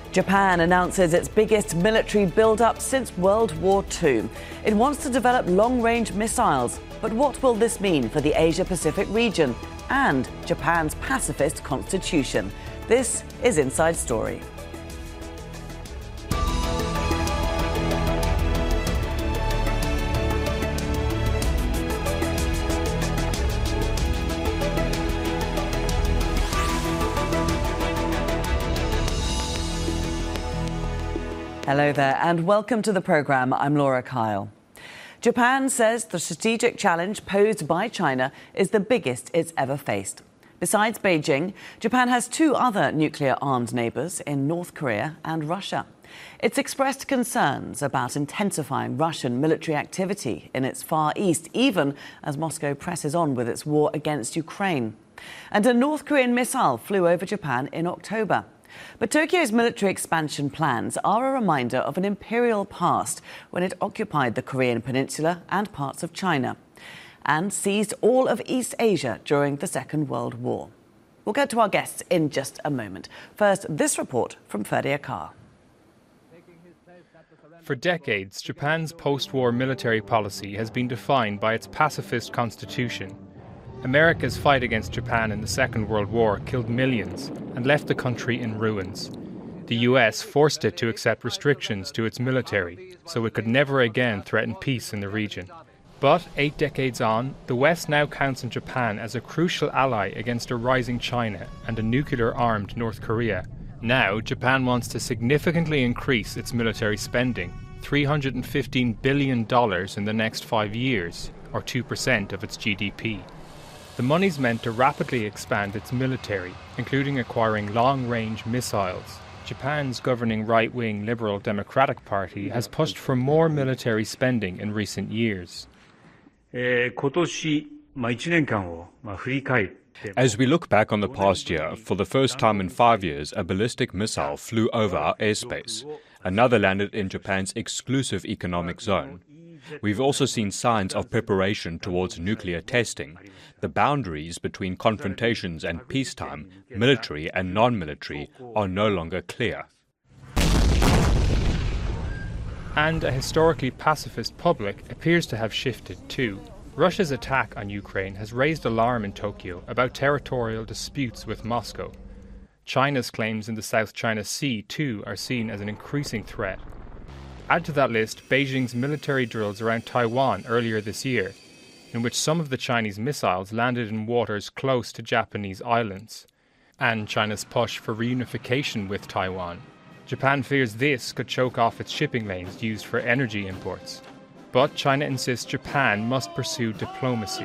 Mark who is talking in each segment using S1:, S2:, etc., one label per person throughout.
S1: Japan announces its biggest military build-up since World War II. It wants to develop long-range missiles. But what will this mean for the Asia-Pacific region and Japan's pacifist constitution? This is Inside Story. Hello there and welcome to the programme. I'm Laura Kyle. Japan says the strategic challenge posed by China is the biggest it's ever faced. Besides Beijing, Japan has two other nuclear-armed neighbours in North Korea and Russia. It's expressed concerns about intensifying Russian military activity in its Far East, even as Moscow presses on with its war against Ukraine. And a North Korean missile flew over Japan in October. But Tokyo's military expansion plans are a reminder of an imperial past when it occupied the Korean peninsula and parts of China and seized all of East Asia during the Second World War. We'll get to our guests in just a moment. First, this report from Ferdy Akar.
S2: For decades, Japan's post-war military policy has been defined by its pacifist constitution. America's fight against Japan in the Second World War killed millions and left the country in ruins. The US forced it to accept restrictions to its military so it could never again threaten peace in the region. But 8 decades on, the West now counts on Japan as a crucial ally against a rising China and a nuclear-armed North Korea. Now, Japan wants to significantly increase its military spending, $315 billion in the next 5 years, or 2% of its GDP. The money's meant to rapidly expand its military, including acquiring long-range missiles. Japan's governing right-wing Liberal Democratic Party has pushed for more military spending in recent years.
S3: As we look back on the past year, for the first time in 5 years, a ballistic missile flew over our airspace. Another landed in Japan's exclusive economic zone. We've also seen signs of preparation towards nuclear testing. The boundaries between confrontations and peacetime, military and non-military, are no longer clear.
S2: And a historically pacifist public appears to have shifted too. Russia's attack on Ukraine has raised alarm in Tokyo about territorial disputes with Moscow. China's claims in the South China Sea too are seen as an increasing threat. Add to that list Beijing's military drills around Taiwan earlier this year, in which some of the Chinese missiles landed in waters close to Japanese islands, and China's push for reunification with Taiwan. Japan fears this could choke off its shipping lanes used for energy imports. But China insists Japan must pursue diplomacy.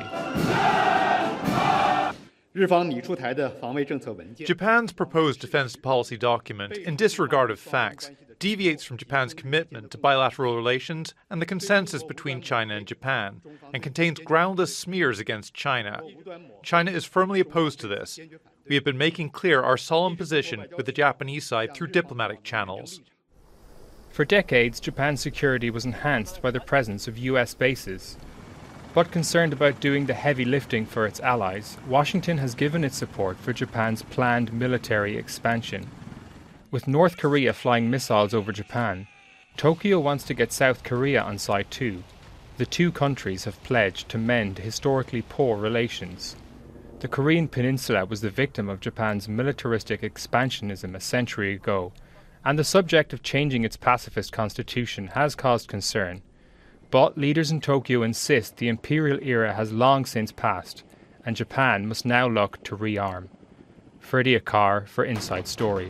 S4: Japan's proposed defense policy document, in disregard of facts, deviates from Japan's commitment to bilateral relations and the consensus between China and Japan, and contains groundless smears against China. China is firmly opposed to this. We have been making clear our solemn position with the Japanese side through diplomatic channels.
S2: For decades, Japan's security was enhanced by the presence of US bases. But concerned about doing the heavy lifting for its allies, Washington has given its support for Japan's planned military expansion. With North Korea flying missiles over Japan, Tokyo wants to get South Korea on side too. The two countries have pledged to mend historically poor relations. The Korean peninsula was the victim of Japan's militaristic expansionism a century ago, and the subject of changing its pacifist constitution has caused concern. But leaders in Tokyo insist the imperial era has long since passed, and Japan must now look to rearm. Ferdy Akar for Inside Story.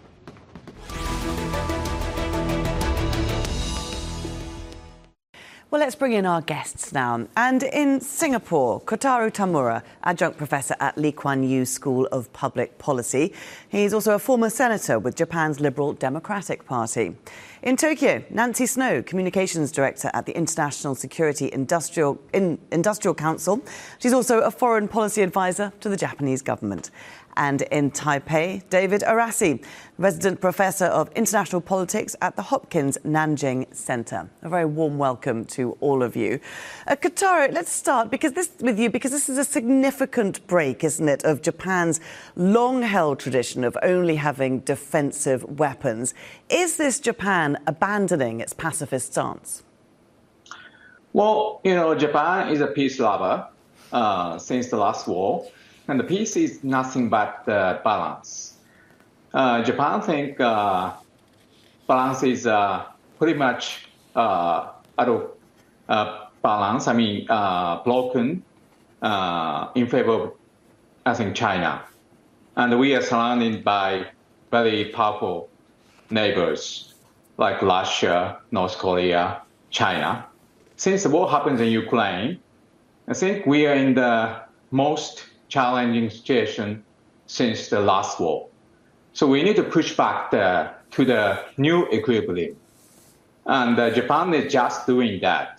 S1: Well, let's bring in our guests now. And in Singapore, Kotaro Tamura, adjunct professor at Lee Kuan Yew School of Public Policy. He's also a former senator with Japan's Liberal Democratic Party. In Tokyo, Nancy Snow, communications director at the International Security Industrial Council. She's also a foreign policy advisor to the Japanese government. And in Taipei, David Arasi, resident professor of international politics at the Hopkins Nanjing Center. A very warm welcome to all of you. Kotaro, let's start because this is a significant break, isn't it, of Japan's long-held tradition of only having defensive weapons. Is this Japan abandoning its pacifist stance?
S5: Well, Japan is a peace lover since the last war, and the peace is nothing but balance. Japan think balance is pretty much out of balance. Broken in favor of, I think, China, and we are surrounded by very powerful neighbors like Russia, North Korea, China. Since the war happens in Ukraine, I think we are in the most challenging situation since the last war. So we need to push back to the new equilibrium. And Japan is just doing that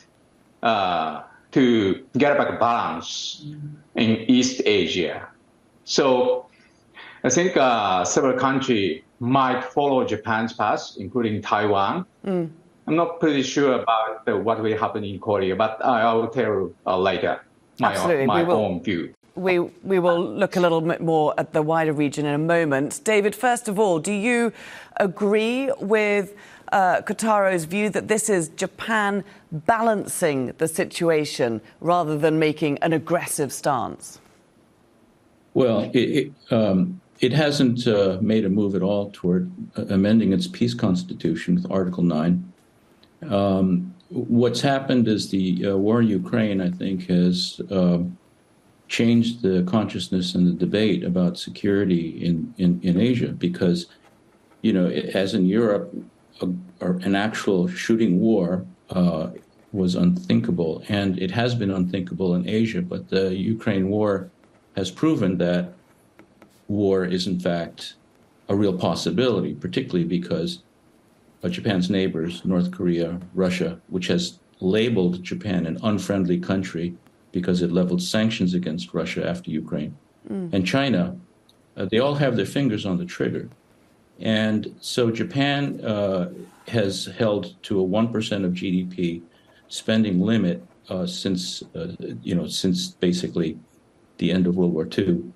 S5: to get back balance in East Asia. So I think several countries might follow Japan's path, including Taiwan. I'm not pretty sure about what will happen in Korea, but I will tell you later my own view.
S1: We will look a little bit more at the wider region in a moment. David, first of all, do you agree with Kotaro's view that this is Japan balancing the situation rather than making an aggressive stance?
S6: Well, it hasn't made a move at all toward amending its peace constitution with Article 9. What's happened is the war in Ukraine, I think, has changed the consciousness and the debate about security in Asia because, as in Europe, an actual shooting war was unthinkable, and it has been unthinkable in Asia, but the Ukraine war has proven that war is, in fact, a real possibility, particularly because Japan's neighbors, North Korea, Russia, which has labeled Japan an unfriendly country because it leveled sanctions against Russia after Ukraine, and China, they all have their fingers on the trigger. And so Japan has held to a 1% of GDP spending limit since basically the end of World War II.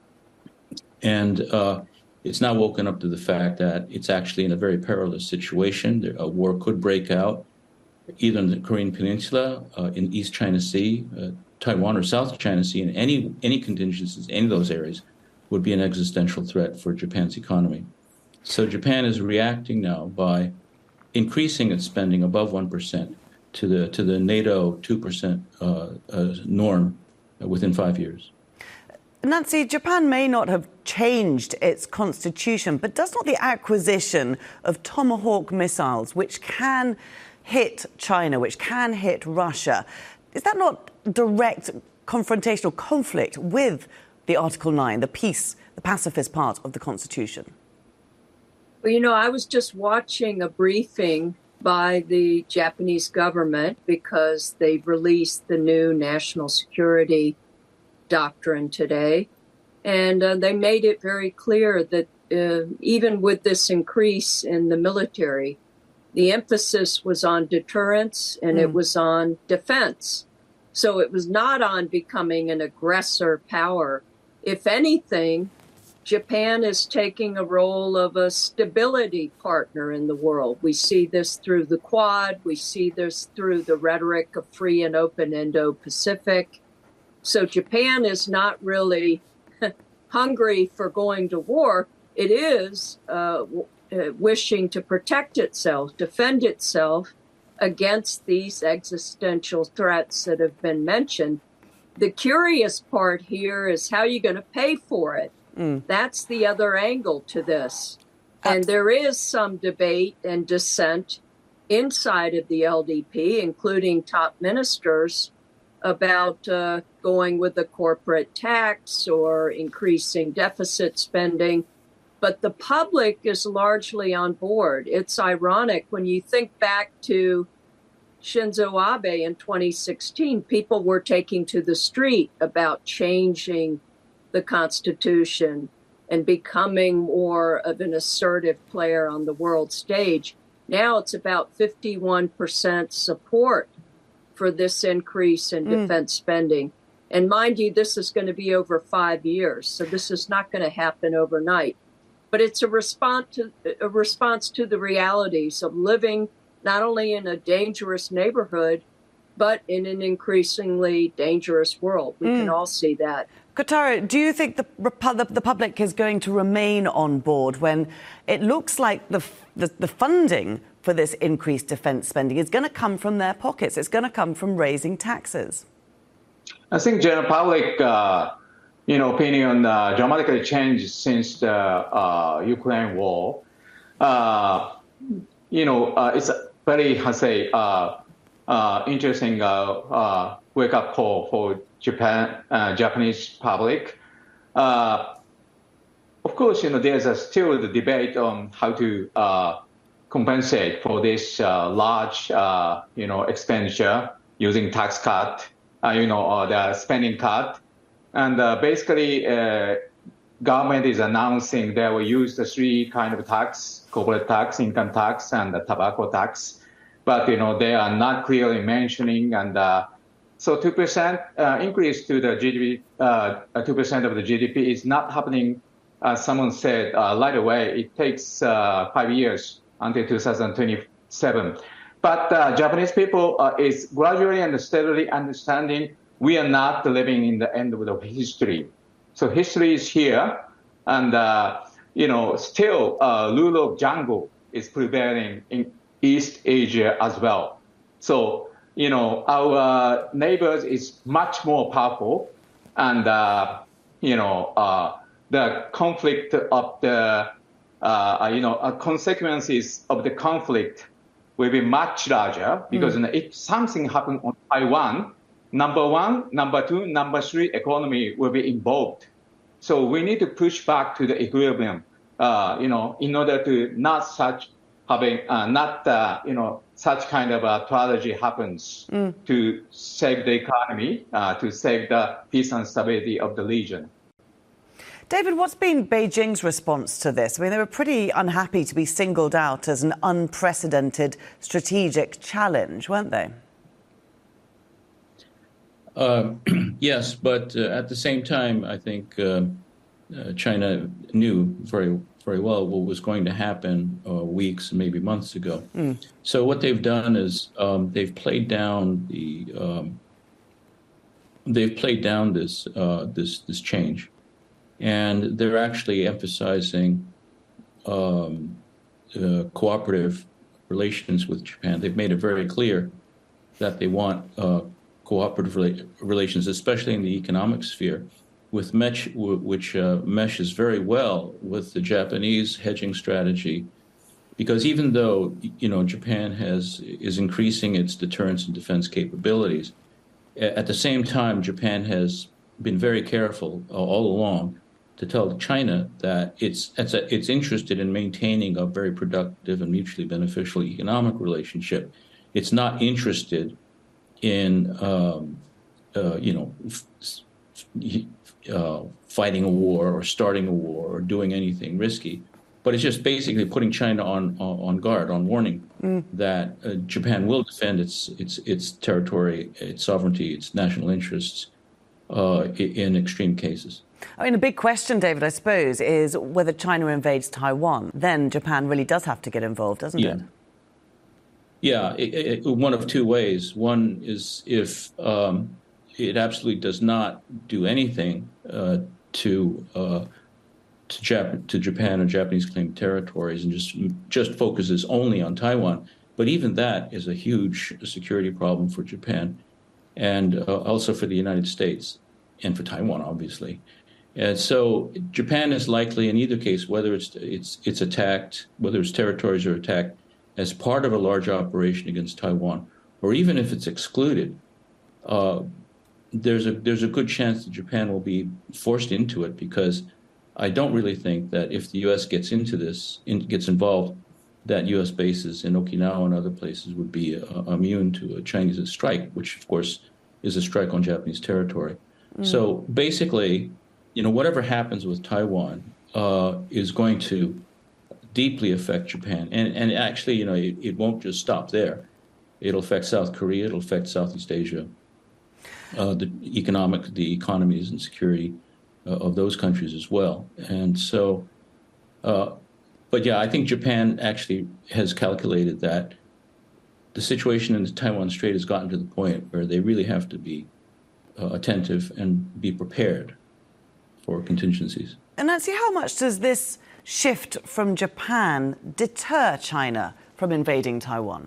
S6: And it's now woken up to the fact that it's actually in a very perilous situation. A war could break out either in the Korean Peninsula, in East China Sea, Taiwan, or South China Sea, and any contingencies, any of those areas would be an existential threat for Japan's economy. So Japan is reacting now by increasing its spending above 1% to the NATO 2% norm within 5 years.
S1: Nancy, Japan may not have changed its constitution, but does not the acquisition of Tomahawk missiles, which can hit China, which can hit Russia, is that not direct confrontational conflict with the Article 9, the peace, the pacifist part of the Constitution?
S7: Well, I was just watching a briefing by the Japanese government because they've released the new national security doctrine today. And they made it very clear that even with this increase in the military, the emphasis was on deterrence and it was on defense. So it was not on becoming an aggressor power. If anything, Japan is taking a role of a stability partner in the world. We see this through the Quad. We see this through the rhetoric of free and open Indo-Pacific. So Japan is not really hungry for going to war. It is wishing to protect itself, defend itself against these existential threats that have been mentioned. The curious part here is how you're going to pay for it. That's the other angle to this. And there is some debate and dissent inside of the LDP, including top ministers, about going with a corporate tax or increasing deficit spending. But the public is largely on board. It's ironic when you think back to Shinzo Abe in 2016, people were taking to the street about changing the Constitution and becoming more of an assertive player on the world stage. Now it's about 51% support for this increase in defense spending. And mind you, this is going to be over 5 years, so this is not going to happen overnight. But it's a response to the realities of living not only in a dangerous neighborhood, but in an increasingly dangerous world. We can all see that.
S1: Kotaro, do you think the public is going to remain on board when it looks like the funding for this increased defense spending is going to come from their pockets? It's going to come from raising taxes.
S5: I think general public, opinion dramatically changed since the Ukraine war. It's a very, interesting wake-up call for Japanese public. Of course, there's still the debate on how to compensate for this large, expenditure using tax cut, or the spending cut. And basically, government is announcing they will use the three kind of tax: corporate tax, income tax, and the tobacco tax. But, they are not clearly mentioning. And so 2% increase to the GDP, 2% of the GDP is not happening, as someone said, right away. It takes 5 years until 2027. But Japanese people is gradually and steadily understanding we are not living in the end of the history. So history is here, and still rule of jungle is prevailing in East Asia as well. So our neighbors is much more powerful, and the conflict of the consequences of the conflict will be much larger because if something happens on Taiwan, number one, number two, number three economy will be involved. So we need to push back to the equilibrium, in order to not such kind of a tragedy happens to save the economy, to save the peace and stability of the region.
S1: David, what's been Beijing's response to this? I mean, they were pretty unhappy to be singled out as an unprecedented strategic challenge, weren't they?
S6: Yes, but at the same time, I think China knew very well what was going to happen weeks, maybe months ago. So what they've done is they've played down this change, and they're actually emphasizing cooperative relations with Japan. They've made it very clear that they want cooperative relations, especially in the economic sphere, with which meshes very well with the Japanese hedging strategy, because even though Japan is increasing its deterrence and defense capabilities, at the same time Japan has been very careful all along to tell China that it's interested in maintaining a very productive and mutually beneficial economic relationship. It's not interested in fighting a war or starting a war or doing anything risky, but it's just basically putting China on guard, on warning that Japan will defend its territory, its sovereignty, its national interests in extreme cases.
S1: I mean, the big question, David, I suppose, is whether China invades Taiwan. Then Japan really does have to get involved, doesn't it?
S6: Yeah, one of two ways. One is if it absolutely does not do anything to Japan or Japanese claimed territories and just focuses only on Taiwan. But even that is a huge security problem for Japan and also for the United States and for Taiwan, obviously. And so Japan is likely, in either case, whether it's attacked, whether its territories are attacked as part of a large operation against Taiwan, or even if it's excluded, there's a good chance that Japan will be forced into it, because I don't really think that if the U.S. gets involved, that U.S. bases in Okinawa and other places would be immune to a Chinese strike, which of course is a strike on Japanese territory. So basically, whatever happens with Taiwan, is going to deeply affect Japan. And actually, it won't just stop there. It'll affect South Korea. It'll affect Southeast Asia, the economies and security of those countries as well. And so, but yeah, I think Japan actually has calculated that the situation in the Taiwan Strait has gotten to the point where they really have to be attentive and be prepared for contingencies.
S1: And Nancy, how much does this shift from Japan deter China from invading Taiwan?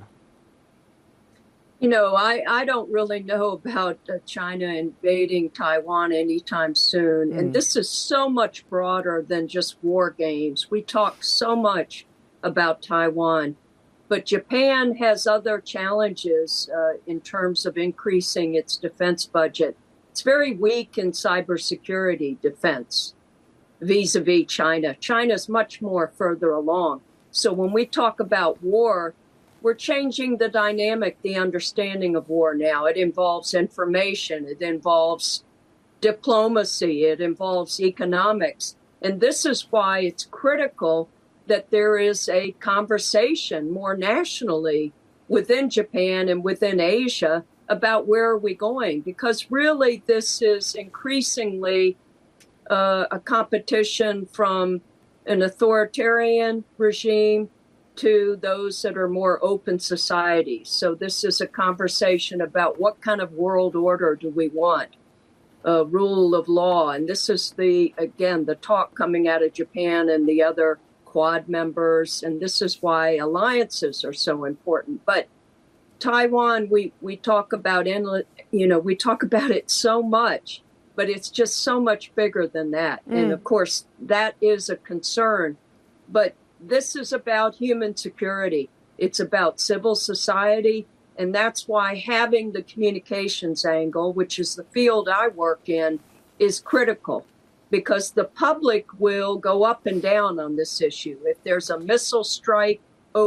S7: I don't really know about China invading Taiwan anytime soon. And this is so much broader than just war games. We talk so much about Taiwan, but Japan has other challenges in terms of increasing its defense budget. It's very weak in cybersecurity defense vis-a-vis China. China's much more further along. So when we talk about war, we're changing the dynamic, the understanding of war now. It involves information. It involves diplomacy. It involves economics. And this is why it's critical that there is a conversation more nationally within Japan and within Asia about where are we going. Because really this is increasingly a competition from an authoritarian regime to those that are more open societies. So this is a conversation about what kind of world order do we want, rule of law. And this is the talk coming out of Japan and the other Quad members. And this is why alliances are so important. But Taiwan, we talk about, we talk about it so much, but it's just so much bigger than that. And of course, that is a concern. But this is about human security. It's about civil society. And that's why having the communications angle, which is the field I work in, is critical, because the public will go up and down on this issue. If there's a missile strike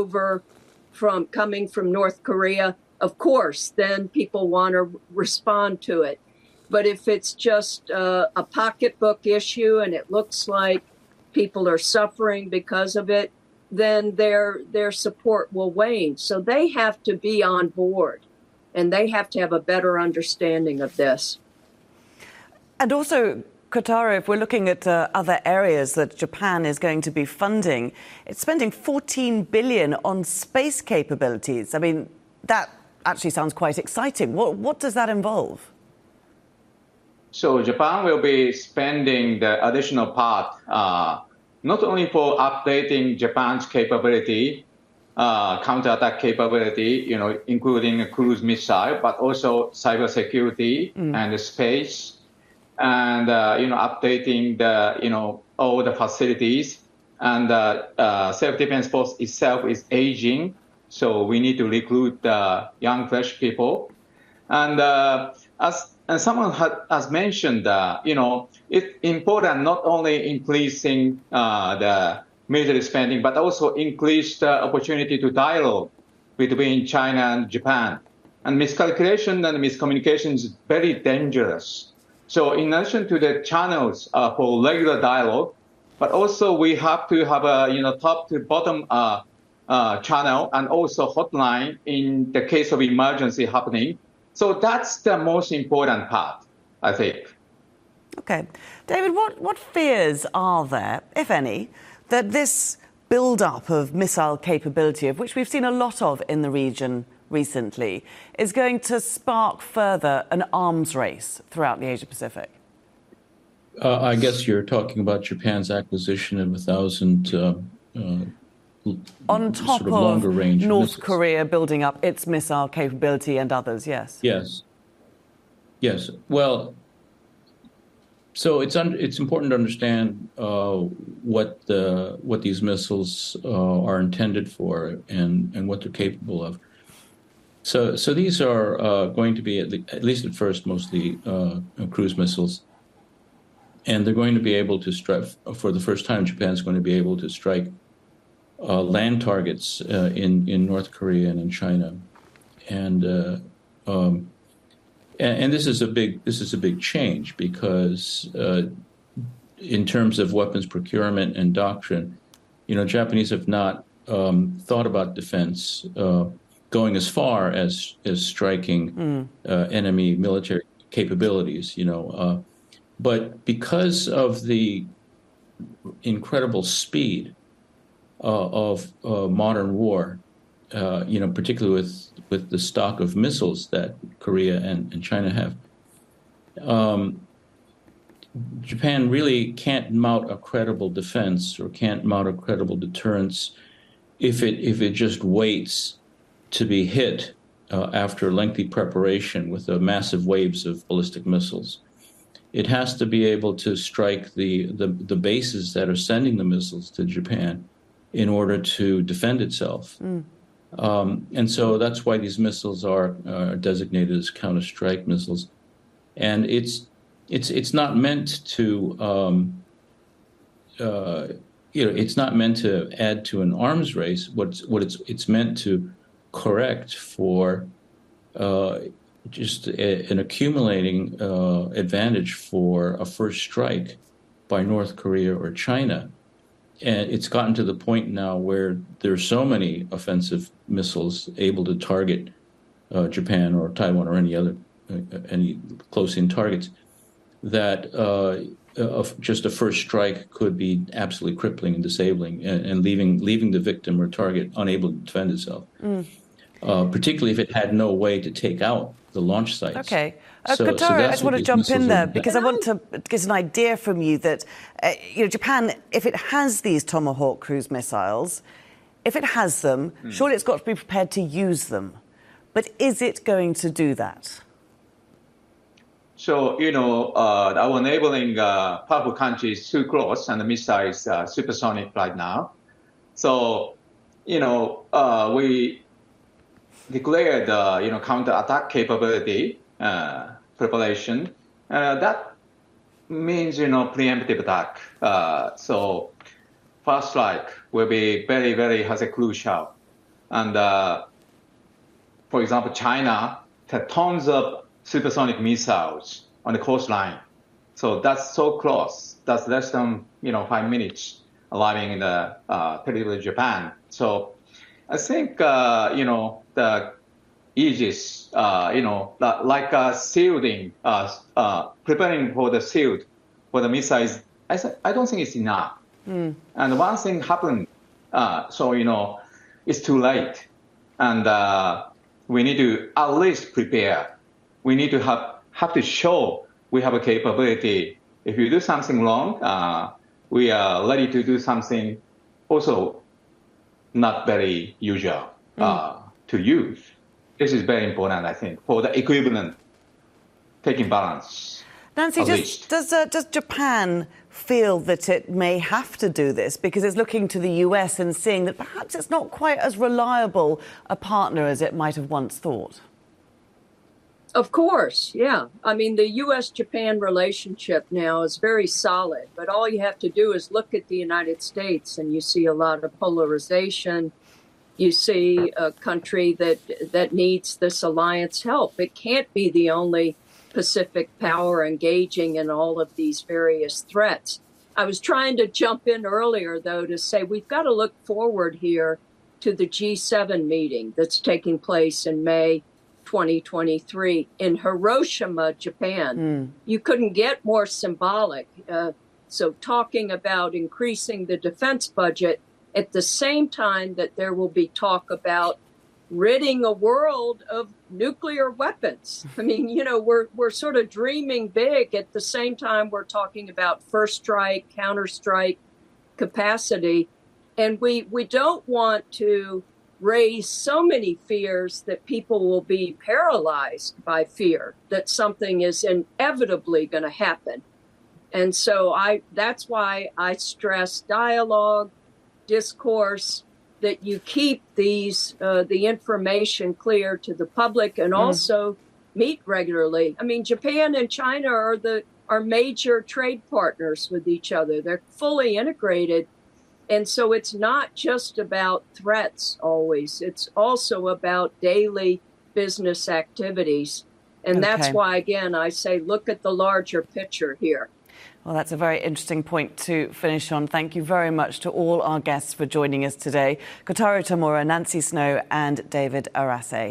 S7: coming from North Korea, of course, then people want to respond to it. But if it's just a pocketbook issue and it looks like people are suffering because of it, then their support will wane. So they have to be on board, and they have to have a better understanding of this.
S1: And also, Kotaro, if we're looking at other areas that Japan is going to be funding, it's spending $14 billion on space capabilities. I mean, that actually sounds quite exciting. What does that involve?
S5: So Japan will be spending the additional part, not only for updating Japan's capability, counterattack capability, including a cruise missile, but also cybersecurity and space, and updating all the facilities. And self-defense force itself is aging, so we need to recruit young, fresh people. And as someone has mentioned, it's important not only increasing the military spending, but also increase the opportunity to dialogue between China and Japan. And miscalculation and miscommunication is very dangerous. So in addition to the channels for regular dialogue, but also we have to have a top to bottom channel and also hotline in the case of emergency happening. So that's the most important part, I think.
S1: Okay. David, what fears are there, if any, that this build-up of missile capability, of which we've seen a lot of in the region recently, is going to spark further an arms race throughout the Asia-Pacific?
S6: I guess you're talking about Japan's acquisition of 1,000
S1: on top
S6: sort of
S1: of
S6: range
S1: North
S6: missiles.
S1: Korea building up its missile capability and others, yes?
S6: Yes. Well, so it's important to understand what these missiles are intended for and what they're capable of. So these are going to be, at least at first, mostly cruise missiles. And they're going to be able to strike, for the first time, Japan's going to be able to strike land targets in North Korea and in China. And this is a big change because in terms of weapons procurement and doctrine, Japanese have not thought about defense going as far as striking enemy military capabilities, but because of the incredible speed of modern war, particularly with the stock of missiles that Korea and China have, Japan really can't mount a credible defense or can't mount a credible deterrence if it just waits to be hit after lengthy preparation with the massive waves of ballistic missiles. It has to be able to strike the bases that are sending the missiles to Japan in order to defend itself. And so that's why these missiles are designated as counter-strike missiles. And it's not meant to it's not meant to add to an arms race. It's meant to correct for just an accumulating advantage for a first strike by North Korea or China. And it's gotten to the point now where there's so many offensive missiles able to target Japan or Taiwan or any close-in targets that just a first strike could be absolutely crippling and disabling and leaving the victim or target unable to defend itself, particularly if it had no way to take out the launch sites.
S1: Okay. Kotaro, I just want to jump in there because I want to get an idea from you that, Japan, if it has these Tomahawk cruise missiles, if it has them, surely it's got to be prepared to use them. But is it going to do that?
S5: So, our neighboring powerful country is too close and the missile is supersonic right now. So, we declared, counter-attack capability preparation. That means, preemptive attack. So first strike will be very, very crucial. And, for example, China had tons of supersonic missiles on the coastline. So that's so close. That's less than, 5 minutes arriving in the territory of Japan. So I think, the Aegis, like shielding, preparing for the shield for the missiles, I don't think it's enough. And one thing happened, so, it's too late. And we need to at least prepare. We need to have to show we have a capability. If you do something wrong, we are ready to do something also not very usual to use. This is very important, I think, for the equivalent taking balance.
S1: Nancy, does Japan feel that it may have to do this because it's looking to the US and seeing that perhaps it's not quite as reliable a partner as it might have once thought?
S7: Of course, yeah. I mean, the U.S.-Japan relationship now is very solid, but all you have to do is look at the United States and you see a lot of polarization. You see a country that needs this alliance help. It can't be the only Pacific power engaging in all of these various threats. I was trying to jump in earlier, though, to say we've got to look forward here to the G7 meeting that's taking place in May 2023 in Hiroshima, Japan. You couldn't get more symbolic. So talking about increasing the defense budget at the same time that there will be talk about ridding a world of nuclear weapons. I mean, we're sort of dreaming big at the same time we're talking about first strike, counter strike capacity. And we don't want to raise so many fears that people will be paralyzed by fear that something is inevitably going to happen. And so that's why I stress dialogue, discourse, that you keep these the information clear to the public and also meet regularly. I mean, Japan and China are major trade partners with each other. They're fully integrated. And so it's not just about threats always. It's also about daily business activities. And that's why, again, I say look at the larger picture here.
S1: Well, that's a very interesting point to finish on. Thank you very much to all our guests for joining us today. Kotaro Tamura, Nancy Snow and David Arase.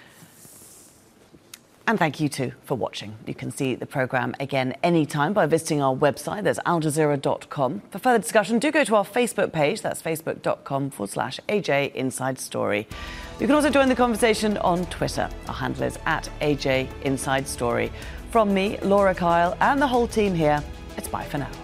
S1: And thank you too for watching. You can see the programme again anytime by visiting our website. That's aljazeera.com. For further discussion, do go to our Facebook page. That's facebook.com/AJ Inside Story. You can also join the conversation on Twitter. Our handle is @AJ Inside Story. From me, Laura Kyle, and the whole team here, it's bye for now.